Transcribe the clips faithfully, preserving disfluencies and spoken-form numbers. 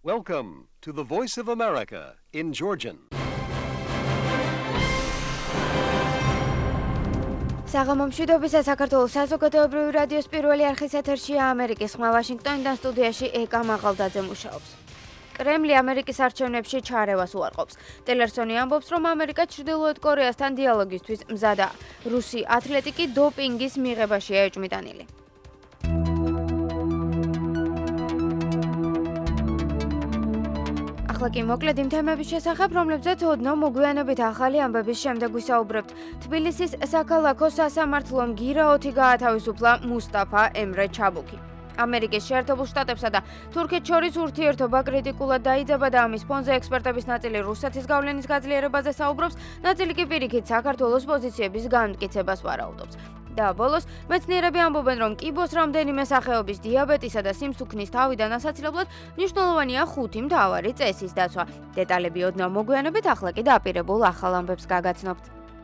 Welcome to the Voice of America in Georgian. საღამომშვიდობისა საქართველოს საზოგადოებრივი რადიოს პირველი არხის ეთერშია ამერიკის ხმა ვაშინგტონიდან სტუდიაში ეკა მაღალდაძე მუშაობს. კრემლი ამერიკის არჩევნებში ჩარევას უარყოფს. ტელერსონი ამბობს, რომ ამერიკა ჩრდილოეთ კორეასთან დიალოგისთვის მზადაა. რუსი ათლეტი კი დოპინგის მიღებაშია ეჭვმიტანილი. ახლა კი მოკლედ იმ თემების შესახებ, რომლებზეც ოდნავ მოგვიანებით ახალი ამბების შემდეგ ვისაუბრებთ. თბილისის საქალაქო სასამართლომ გირაოთი გაათავისუფლა მუსტაფა ემრე ჩაბუქი. ამერიკის შეერთებულ შტატებსა და თურქეთს შორის ურთიერთობა კრიტიკულად დაიძაბა და ამის ფონზე ექსპერტების ნაწილი რუსეთის გავლენის გაძლიერებაზე საუბრობს, ნაწილი კი პირიქით საქართველოს პოზიციების განმტკიცებას ვარაუდობს. და ბოლოს მეცნიერები ამბობენ, რომ კიბოს რამდენიმე სახეობის დიაბეტისა და სიმსუქნის თავიდან ასაცილებლად მნიშვნელოვანია ხუთი მთავარი წესის დაცვა. დეტალები ოდნავ მოგვიანებით, ახლა კი დაპირებულ ახალ ამბებს გაგაცნობთ.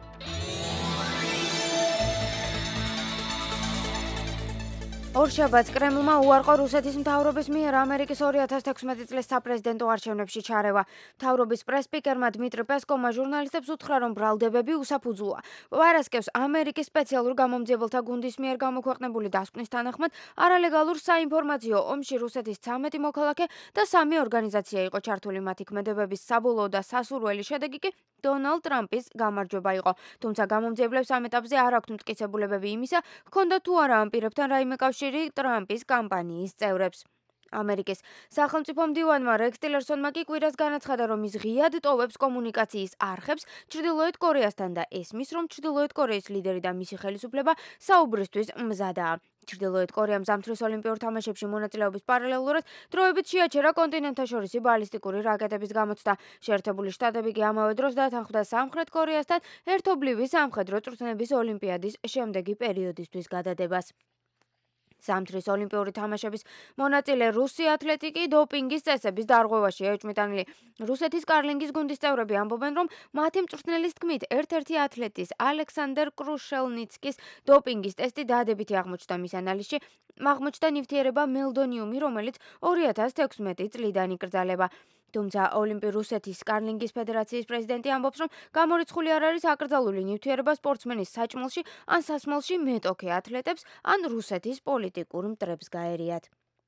ორშაბათს კრემლმა უარყო რუსეთის მთავრობის მიერ ამერიკის ორი ათას თექვსმეტი წლის საპრეზიდენტო არჩევნებში ჩარევა. მთავრობის პრეს-სპიკერმა დმიტრი პესკოვმა ჟურნალისტებს უთხრა, რომ ბრალდებები უსაფუძოა. პარასკევს ამერიკის სპეციალურ გამომძიებელთა გუნდის მიერ გამოქვეყნებული დასკვნის თანახმად, არალეგალურ საინფორმაციო ომში რუსეთის ცამეტი მოქალაქე და სამი ორგანიზაცია იყო ჩართული. მათი ქმედებების საბოლოო და სასურველი შედეგი კი დონალდ ტრამპის გამარჯვება იყო. თუმცა გამომძიებლებს ამ ეტაპზე არ აქვთ მტკიცებულებები იმისა, ჰქონდათ თუ არა ამ პირებთან რაიმე კავშირი ტრამპის კამპანიის წევრებს. ამერიკის სახელმწიფო მდივანმა რექს ტილერსონმა კი კვირას განაცხადა, რომ ის ღიად ტოვებს კომუნიკაციის არხებს ჩრდილოეთ კორეასთან და ესმის, რომ ჩრდილოეთ კორეის ლიდერი და მისი ხელისუფლება საუბრისთვის მზადაა. ჩრდილოეთ კორეამ ზამთრის ოლიმპიურ თამაშებში მონაწილეობის პარალელურად დროებით შეაჩერა კონტინენტთაშორისი ბალისტიკური რაკეტების გამოცდა. შეერთებული შტატები კი ამავე დროს დათანხმდა სამხრეთ კორეასთან ერთობლივი სამხედრო წვრთნების ოლიმპიადის შემდეგი პერიოდისთვის გადადებას. ზამთრის ოლიმპიური თამაშების მონაწილე რუსი ათლეტი კი დოპინგის წესების დარღვევაშია ეჭვმიტანილი. რუსეთის კარლინგის გუნდის წევრები ამბობენ, რომ მათი მწვრთნელის თქმით, ერთ-ერთი ათლეტის ალექსანდერ კრუშელნიცკის დოპინგის ტესტი დადებითი აღმოჩნდა. მის ანალიზში აღმოჩნდა ნივთიერება მელდონიუმი, რომელიც ორი ათას თექვსმეტი წლიდან იკრძალება. თუმცა ოლიმპი რუსეთის კარლინგის ფედერაციის პრეზიდენტი ამბობს, რომ გამორიცხული არ არის აკრძალული ნივთიერება სპორტსმენის საჭმელში ან სასმელში მეტოქე ათლეტებს ან რუსეთის პოლიტიკურ მტრებს გაერიათ.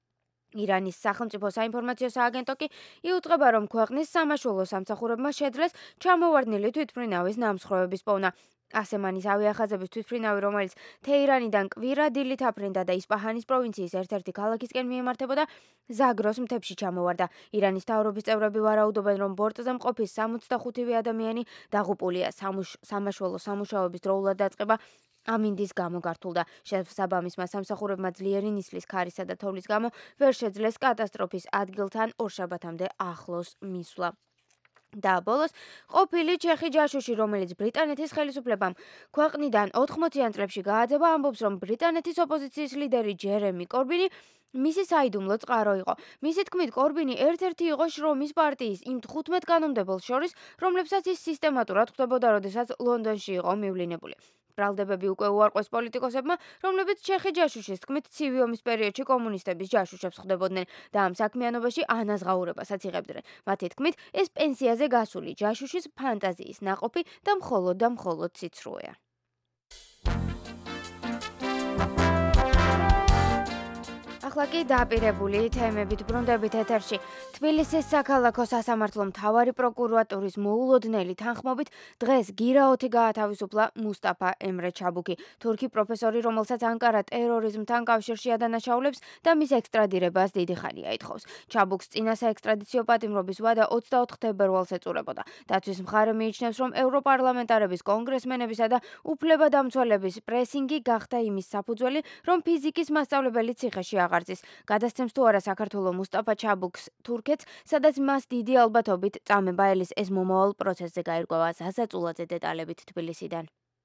ირანის სახელმწიფო საინფორმაციო სააგენტო კი იუწყება, რომ ქვეყნის სამაშველო სამსახურებმა შეძლეს ჩამოვარდნილი თვითმფრინავის ნამსხვრევების პოვნა. ასემანის ავიახაზების თვითმფრინავი, რომელიც თეირანიდან კვირა დილით აფრინდა და ისპაჰანის პროვინციის ერთ-ერთი ქალაქისკენ მიემართებოდა, ზაგროს მთებში ჩამოვარდა. ირანის მთავრობის წევრები ვარაუდობენ, რომ ბორტზე მყოფი სამოცდახუთივე ადამიანი დაღუპულია. სამაშველო სამუშაოების დროულად დაწყება ამინდის გამო გართულდა. შესაბამისმა სამსახურებმა ძლიერი ნისლის, ქარისა და თოვლის გამო ვერ შეძლეს კატასტროფის ადგილთან ორშაბათამდე ახლოს მისვლა. და ბოლოს ყოფილი ჩეხი ჯაშუში, რომელიც ბრიტანეთის ხელისუფლებამ ქვეყნიდან ოთხმოციან წლებში გააძევა, ამბობს, რომ ბრიტანეთის ოპოზიციის ლიდერი ჯერემი კორბინი მისი საიდუმლო წყარო იყო. მისი თქმით, კორბინი ერთ-ერთი იყო შრომის პარტიის იმ თხუთმეტ კანონმდებელს შორის, რომლებსაც ის სისტემატურად ხვდებოდა, როდესაც ლონდონში იყო მივლინებული. ბრალდებები უკვე უარყვეს პოლიტიკოსებმა, რომლებიც ჩეხი ჯაშუშის თქმით ცივი ომის პერიოდში კომუნისტების ჯაშუშებს ხვდებოდნენ და ამ საქმიანობაში ანაზღაურებასაც იღებდნენ. მათი თქმით, ეს პენსიაზე გასული ჯაშუშის ფანტაზიის ნაყოფი და მხოლოდ და მხოლოდ ციცრუეა. ახლა კი დაპირებული თემებით ბრუნდებით ეთერში. თბილისის საქალაქო სასამართლომ მთავარი პროკურატურის მოულოდნელი თანხმობით დღეს გირაოთი გაათავისუფლა მუსტაფა ემრე ჩაბუქი, თურქი პროფესორი, რომელსაც ანკარა ტერორიზმთან კავშირში ადანაშაულებს და მის ექსტრადირებას დიდი ხანია ითხოვს. ჩაბუქს წინა საექსტრადიციო პატიმრობის ვადა ოცდაოთხ თებერვალს ეწურებოდა. დაცვის მხარე მიიჩნევს, რომ ევროპარლამენტარების, კონგრესმენებისა და უფლებადამცველების პრესინგი გახდა იმის საფუძველი, რომ ფიზიკის მასწავლებელი ციხეში აღარ გადასცემს თუ არა საქართველოს მუსტაფა ჩაბუქს თურქეთს, სადაც მას დიდი ალბათობით წამება ელის ეს მომავალ პროცესზე გაირკვევა. ზაზა წულაძე დეტალებით თბილისიდან.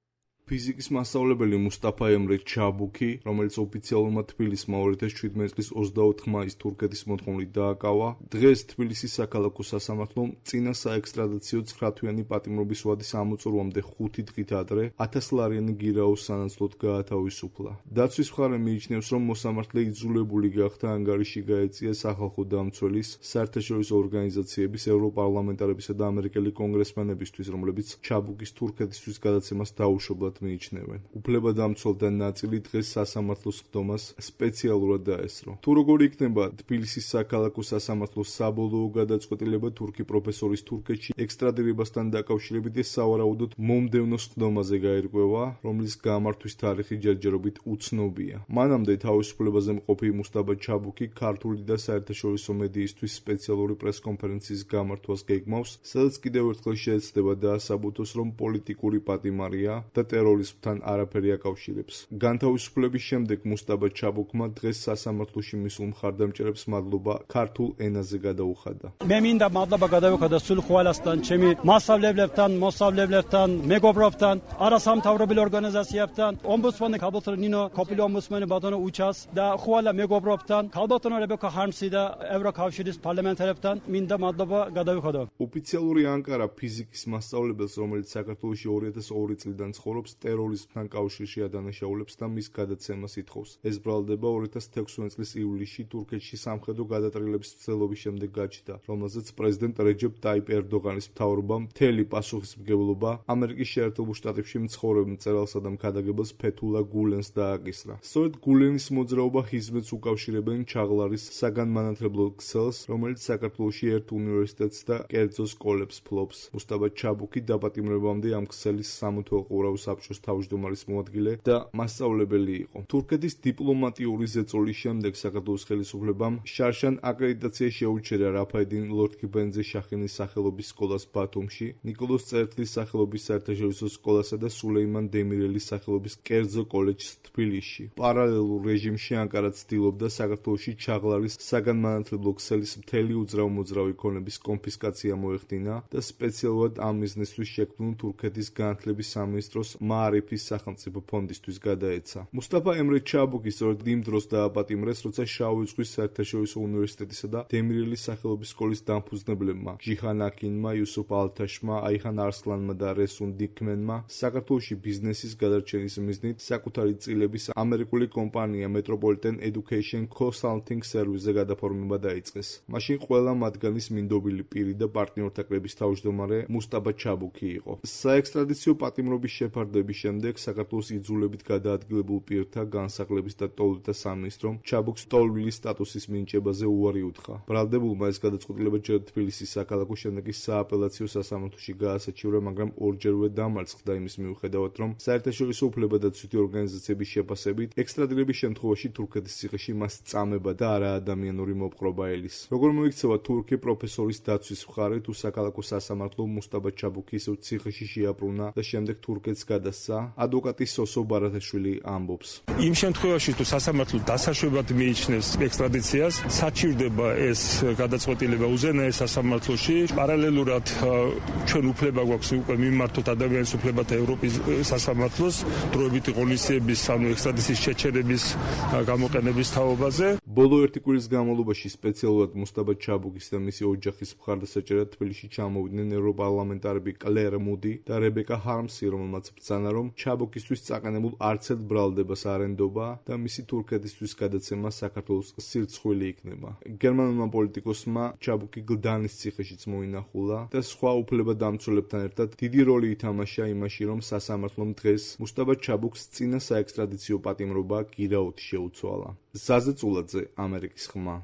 ფიზიკის მასწავლებელი მუსტაფა ემრე ჩაბუქი, რომელიც ოფიციალურმა თბილისმა ორი ათას შვიდმეტი წლის ოცდაოთხ მაისს თურქეთის მოთხოვნით დააკავა, დღეს თბილისის საქალაქო სასამართლომ წინა საექსტრადიციო ცხრათვიანი პატიმრობის ვადის ამოწურვამდე ხუთი დღით ადრე ათასლარიანი გირაოს სანაცვლოდ გაათავისუფლა. დაცვის მხარე მიიჩნევს, რომ მოსამართლე იძულებული გახდა ანგარიში გაეწია სახალხო დამცველის, საერთაშორისო ორგანიზაციების, ევროპარლამენტარებისა და ამერიკელი კონგრესმენებისთვის, რომლებიც ჩაბუქის თურქეთისთვის გადაცემას დაუშვებლად მიიჩნევენ. უფლებადამცველთა ნაწილი დღეს სასამართლოს ხდომას სპეციალურად დაესწრო. თუ როგორი იქნება თბილისის საქალაქო სასამართლოს საბოლოო გადაწყვეტილება თურქი პროფესორის თურქეთში ექსტრადირებასთან დაკავშირებით ეს სავარაუდოდ მომდევნო ხდომაზე გაირკვევა, რომლის გამართვის თარიღი ჯერჯერობით უცნობია. მანამდე თავისუფლებაზე მყოფი მუსტაფა ჩაბუქი ქართული და საერთაშორისო მედიისთვის სპეციალური პრესკონფერენციის გამართვას გეგმავს, სადაც კიდევ ერთხელ შეეცდება დაასაბუთოს, რომ პოლიტიკური პატიმარია და ტერორიზმთან არაფერი აკავშირებს. განთავისუფლების შემდეგ მუსტაფა ჩაბუქმა დღეს სასამართლოში მისულ მხარდამჭერებს მადლობა ქართულ ენაზე გადაუხადა. მე მინდა მადლობა გადავუხადო სულ ხვალასთან, ჩემი მასწავლებლებთან, მოსწავლებლებთან, მეგობრებთან, არასამთავრობო ორგანიზაციებთან, ომბუდსმენი ქალბატონო ნინო, ყოფილი ომბუდსმენი ბატონო უჩას და ხვალა მეგობრებთან, ქალბატონო რებეკა ჰარმსი და ევროკავშირის პარლამენტარებთან მინდა მადლობა გადავუხადო. ოფიციალური ანკარა ფიზიკის მასწავლებელს, რომელიც საქართველოში ორი ათას ორი წლიდან ცხოვრობს, ტერორიზმთან კავშირში ადანაშაულებს და მის გადაცემას ითხოვს. ეს ბრალდება ორი ათას თექვსმეტი წლის ივლისში თურქეთში სამხედრო გადატრიალების მცდელობის შემდეგ გაჩნდა, რომელზეც პრეზიდენტ რეჯეპ ტაიპ ერდოღანის მთავრობამ მთელი პასუხისმგებლობა ამერიკის შეერთებულ შტატებში მცხოვრებ მწერალსა და მქადაგებელს ფეთულა გულენს დააკისრა. სწორედ გულენის მოძრაობა ჰიზმეთს უკავშირებენ ჩაღლარის საგანმანათლებლო ქსელს, რომელიც საქართველოში ერთ უნივერსიტეტს და კერძო სკოლებს ფლობს. მუსტაფა ჩაბუქი დაპატიმრებამდე ამ ქსელის სამოთველყურავ საბჭოს თავმჯდომარის მოადგილე და მასწავლებელი იყო. თურქეთის დიპლომატიური ზეწოლის შემდეგ საქართველოს ხელისუფლებამ შარშან აკრედიტაცია შეუჩერა რაფაედინ ლორთქიფენძე შახინის სახელობის სკოლას ბათუმში, ნიკოლოზ წერტლის სახელობის საერთაშორისო სკოლასა და სულეიმან დემირელის სახელობის კერძო კოლეჯს თბილისში. პარალელურ რეჟიმში ანკარა ცდილობდა საქართველოში ჩაღლარის საგანმანათლებლო ქსელის მთელი უძრავ-მოძრავი ქონების კონფისკაცია მოეხდინა და სპეციალურად ამ მიზნისთვის შექმნილ თურქეთის განათლების სამინისტროს მაარიფის სახელმწიფო ფონდისთვის გადაეცა. მუსტაფა ემრე ჩაბუქი სწორედ იმ დროს დააპატიმრეს, როცა შავი ზღვის საერთაშორისო უნივერსიტეტისა და დემირელის სახელობის სკოლის დამფუძნებლებმა ჯიჰან აკინმა, იუსუფ ალთაშმა, აიხან არსლანმა და რესუნ დიქმენმა საქართველოში ბიზნესის გადარჩენის მიზნით საკუთარი წილების ამერიკული კომპანია Metropolitan Education Consulting Service-ზე გადაფორმება დაიწყეს. მაშინ ყველა მათგანის მინდობილი პირი და პარტნიორთა კრების თავმჯდომარე მუსტაფა ჩაბუქი იყო. საექსტრადიციო პატიმრობის შეფარდების შემდეგ საქართველოს იძულებით გადაადგილებულ პირთა განსახლების და ტოლთა სამინისტრომ ჩაბუქს ტოლვილის სტატუსის მინიჭებაზე უარი უთხრა. ბრალდებულმა ეს გადაწყვეტილება ჯერ თბილისის საქალაქო, შემდეგ ის სააპელაციო სასამართლოში გაასაჩივრა, მაგრამ ორჯერვე დამარცხდა იმის მიუხედავად, რომ საერთაშორისო უფლებადაცვითი ორგანიზაციების შეფასებით ექსტრადირების შემთხვევაში თურქეთის ციხეში მას წამება და არაადამიანური მოპყრობა ელის. როგორ მოიქცევა თურქი პროფესორის დაცვის მხარე, თუ საქალაქო სასამართლო მუსტაფა ჩაბუქი ისევ ციხეში შეაბრუნა და შემდეგ თურქეთს გადასცა, ადვოკატი სოსო ბარათაშვილი ამბობს. იმ შემთხვევაში თუ სასამართლო დასაშვებად მიიჩნევს ექსტრადიციას, საჩივრდება ეს გადაწყვეტილება უზენაეს სასამართლოში. პარალელურად ჩვენ უფლება გვაქვს უკვე მიმართოთ ადამიანის უფლებათა ევროპის სასამართლოს დროებითი ღონისძიების, ანუ ექსტრადიციის შეჩერების გამოყენების თაობაზე. ბოლო ერთი კვირის განმავლობაში სპეციალურად მუსტაფა ჩაბუქის და მისი ოჯახის მხარდასაჭერად თბილისში ჩამოვიდნენ ევროპარლამენტარები კლერ მუდი და რებეკა ჰარმსი, რომელმაც ბრძანა, რომ ჩაბუქისთვის წაყენებულ არც ერთ ბრალდებას არ ენდობა და მისი თურქეთისთვის გადაცემა საქართველოს სირცხვილი იქნება. გერმანულმა პოლიტიკოსმა ჩაბუქი გლდანის ციხეშიც მოინახულა და სხვა უფლებადამცველებთან ერთად დიდი როლი ითამაშა იმაში, რომ სასამართლომ დღეს მუსტაფა ჩაბუქს წინა საექსტრადიციო პატიმრობა გირაოთი შეუცვალა. ზაზე წულაძე, ამერიკის ხმა.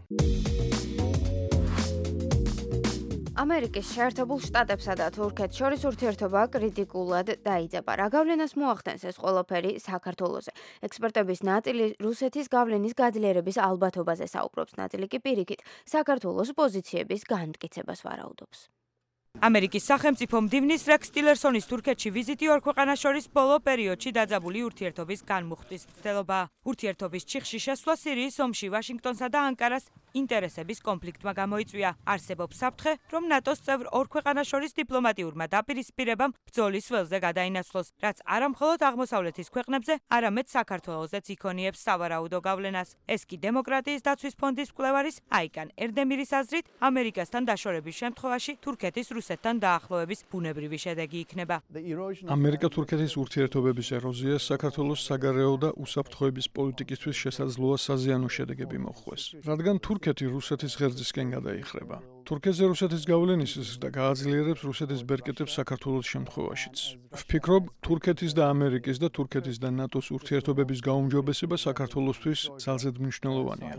ამერიკის შეერთებულ შტატებსა და თურქეთს შორის ურთიერთობა კრიტიკულად დაიძაბა. რა გავლენას მოახდენს ეს ყველაფერი საქართველოზე? ექსპერტების ნაწილი რუსეთის გავლენის გაძლიერების ალბათობაზე საუბრობს, ნაწილი კი პირიქით საქართველოს პოზიციების განმტკიცებას ვარაუდობს. ამერიკის სახელმწიფო მდივნის რექს ტილერსონის თურქეთში ვიზიტი ორ ქვეყანას შორის ბოლო პერიოდში დაძაბული ურთიერთობის განმუხტვის მცდელობა. ურთიერთობის ჩიხში შესვლა სირიის ომში ვაშინგტონსა და ანკარას ინტერესების კონფლიქტმა გამოიწვია. არსებობს საფრთხე, რომ ნატოს წევრ ორ ქვეყანას შორის დიპლომატიურმა დაპირისპირებამ ბრძოლის ველზე გადაინაცვლოს, რაც არა მხოლოდ აღმოსავლეთის ქვეყნებზე, არამედ საქართველოსაც იქონიებს სავარაუდო გავლენას. ეს კი დემოკრატიის დაცვის ფონდის მკვლევარის აიკან ერდემირის აზრით, ამერიკასთან დაშორების შემთხვევაში თურქეთის რუსეთთან დაახლოების ბუნებრივი შედეგი იქნება. ამერიკა-თურქეთის ურთიერთობების ეროზია საქართველოს საგარეო და უსაფრთხოების პოლიტიკისთვის შესაძლოა საზიანო შედეგები მოჰყვეს, რადგან თურქეთი რუსეთის ღერძისკენ გადაიხრება. თურქეთზე რუსეთის გავლენის ზრდა გააძლიერებს რუსეთის ბერკეტებს საქართველოს შემთხვევაშიც. ვფიქრობ, თურქეთის და ამერიკის და თურქეთის და ნატოს ურთიერთობების გაუმჯობესება საქართველოსთვის ძალზედ მნიშვნელოვანია.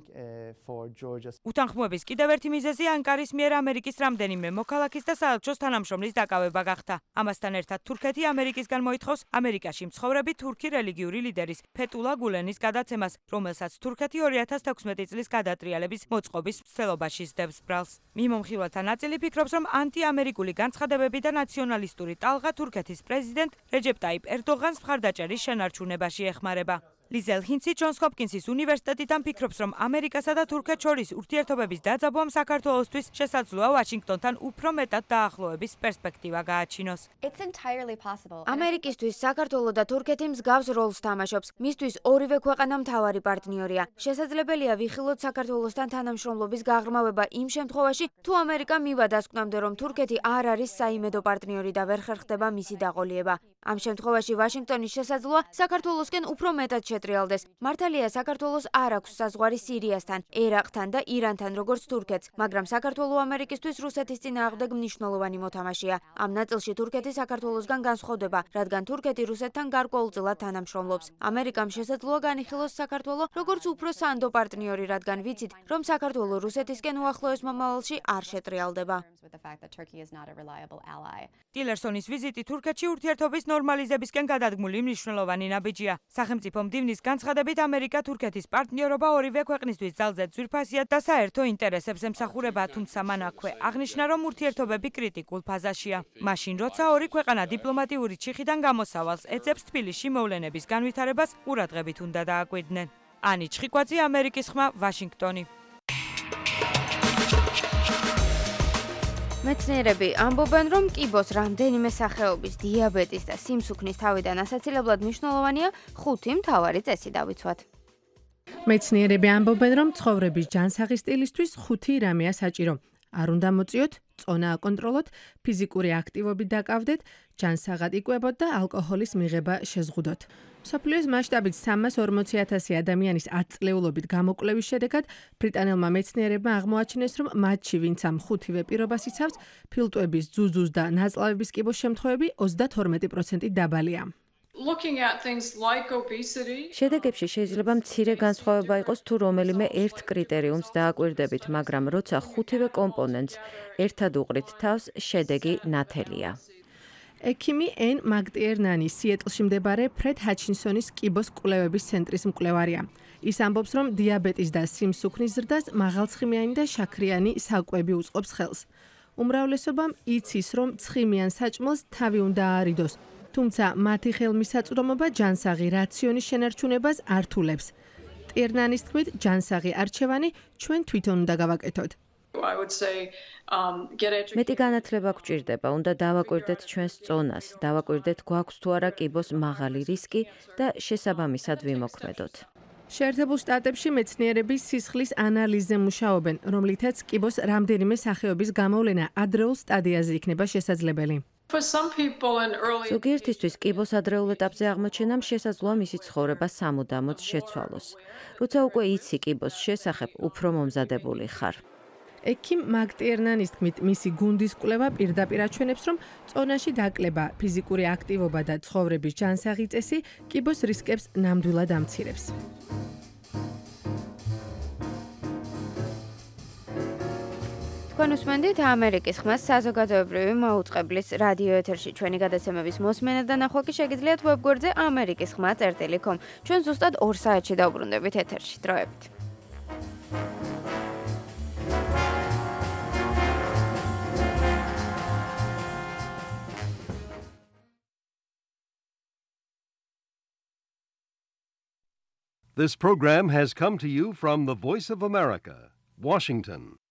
უთანხმოების კიდევ ერთი მიზეზი ანკარის მიერ ამერიკის რამდენიმე მოქალაქის და საელჩოს თანამშრომლის დაკავება გახდა. ამასთან ერთად თურქეთი ამერიკისგან მოითხოვს ამერიკაში მცხოვრები თურქი რელიგიური ლიდერის ფეტულა გულენის გადაცემას, რომელსაც თურქეთი ორი ათას თექვსმეტი წლის გადატრიალების მოწყობის მცდელობაში სდევს ბრალს. მიმომხილველთა ნაწილი ფიქრობს, რომ ანტიამერიკული განცხადებები და ნაციონალისტური ტალღა თურქეთის პრეზიდენტ რეჯეპ ტაიპ ერდოღანს მხარდაჭერის შენარჩუნებაში ეხმარება. ლიზელ ჰინცი ჯონს ჰოპკინსის უნივერსიტეტიდან ფიქრობს, რომ ამერიკასა და თურქეთს შორის ურთიერთობების დაძაბვამ საქართველოსთვის შესაძლოა ვაშინგტონთან უფრო მეტად დაახლოების პერსპექტივა გააჩინოს. ამერიკისთვის საქართველო და თურქეთი მსგავს როლს თამაშობს. მისთვის ორივე ქვეყანა მთავარი პარტნიორია. შესაძლებელია ვიხილოთ საქართველოსთან თანამშრომლობის გაღრმავება იმ შემთხვევაში, თუ ამერიკა მივა დასკვნამდე, რომ თურქეთი არ არის საიმედო პარტნიორი და ვერ ხერხდება მისი დაყოლიება. ამ შემთხვევაში ვაშინგტონის შესაძლოა საქართველოსკენ უფრო მეტად შეტრიალდეს. მართალია საქართველოს არ აქვს საზღვარი სირიასთან, ერაყთან და ირანთან როგორც თურქეთს, მაგრამ საქართველო ამერიკისთვის რუსეთის წინააღმდეგ მნიშვნელოვანი მოთამაშეა. ამ ნაწილში თურქეთი საქართველოსგან განსხვავდება, რადგან თურქეთი რუსეთთან გარკვეულწილად თანამშრომლობს. ამერიკამ შესაძლოა განიხილოს საქართველო როგორც უფრო სანდო პარტნიორი, რადგან ვიცით, რომ საქართველო რუსეთისკენ უახლოეს მომავალში არ შეტრიალდება. ტილერსონის ვიზიტი თურქეთში ურთიერთობის ნორმალიზებისკენ გადადგმული მნიშვნელოვანი ნაბიჯია. სახელმწიფო მდივნის განცხადებით ამერიკა თურქეთის პარტნიორობა ორივე ქვეყნისთვის ძალზედ ძვირფასია და საერთო ინტერესებს ემსახურება, თუმცა მან აქვე აღნიშნა, რომ ურთიერთობები კრიტიკულ ფაზაშია. მაშინ, როცა ორი ქვეყანა დიპლომატიური ჩიხიდან გამოსავალს ეძებს თბილისში მოვლენების განვითარებას, ყურადღებით უნდა დააკვირდნენ. ანი ჩხიკვაძე, ამერიკის ხმა, ვაშინგტონი. მეცნიერები ამბობენ, რომ კიბოს რამდენიმე სახეობის დიაბეტის და სიმსუქნის თავიდან ასაცილებლად მნიშვნელოვანია ხუთი მთავარი წესი დავიცვათ. მეცნიერები ამბობენ, რომ ცხოვრების ჯანსაღი სტილისთვის ხუთი რამეა საჭირო. არ უნდა მოწიოთ, წონა აკონტროლოთ, ფიზიკური აქტივობით დაკავდეთ, ჯანსაღად იკვებოთ და ალკოჰოლის მიღება შეზღუდოთ. მსოფლიოს მასშტაბით სამას ორმოცი ათასი ადამიანის ათწლეულობით გამოკვლევის შედეგად ბრიტანელმა მეცნიერებმა აღმოაჩინეს, რომ მათში, ვინც ამ ხუთივე პირობას იცავს, ფილტვების, ძუძუს და ნაწლავების კიბოს შემთხვევები ოცდათორმეტი პროცენტით დაბალია. შედეგებში შეიძლება მცირე განსხვავება იყოს თუ რომელიმე ერთ კრიტერიუმს დააკვირდებით, მაგრამ როცა ხუთივე კომპონენტს ერთად უყრით თავს, შედეგი ნათელია. ექიმი ენ მაგტიერნანი სიეტლში მდებარე ფრედ ჰაჩინსონის კიბოს კვლევების ცენტრის მკვლევარია. ის ამბობს, რომ დიაბეტის და სიმსუქნის ზრდას მაღალცხიმიანი და შაქრიანი საკვები უწყობს ხელს. უმრავლესობამ იცის, რომ ცხიმიან საჭმელს თავი უნდა აარიდოს, თუმცა მათი ხელმისაწვდომობა ჯანსაღი რაციონის შენარჩუნებას არ თულებს. ტიერნანის თქმით, ჯანსაღი არჩევანი ჩვენ თვითონ უნდა გავაკეთოთ. მეტი განათლება გვჭირდება, უნდა დავაკვირდეთ ჩვენს წონას, დავაკვირდეთ გვაქვს თუ არა კიბოს მაღალი რისკი და შესაბამისად ვიმოქმედოთ. შეერთებულ შტატებში მეცნიერები სისხლის ანალიზზე მუშაობენ, რომლითაც კიბოს რამდენიმე სახეობის გამოვლენა ადრეულ სტადიაზე იქნება შესაძლებელი. ზოგიერთისთვის კიბოს ადრეულ ეტაპზე აღმოჩენამ შესაძლოა მისი ცხოვრება სამუდამოდ შეცვალოს. როცა უკვე იცი კიბოს შესახებ, უფრო მომზადებული ხარ. ექიმ მაგტიერნანის თქმით, მისი გუნდის კვლევა პირდაპირ აჩვენებს, რომ წონაში დაკლება, ფიზიკური აქტივობა და ცხოვრების ჯანსაღი წესი კიბოს რისკებს ნამდვილად ამცირებს. თქვენ უსმენთ ამერიკის ხმას საზოგადოებრივი მაუწყებლის რადიო ეთერში. ჩვენი გადაცემების მოსმენა და ნახვა კი შეგიძლიათ ვებგვერდზე ამერიკის ხმა წერტილი კომ. ჩვენ ზუსტად ორ საათში დავბრუნდებით ეთერში. დროებით. This program has come to you from the Voice of America, Washington.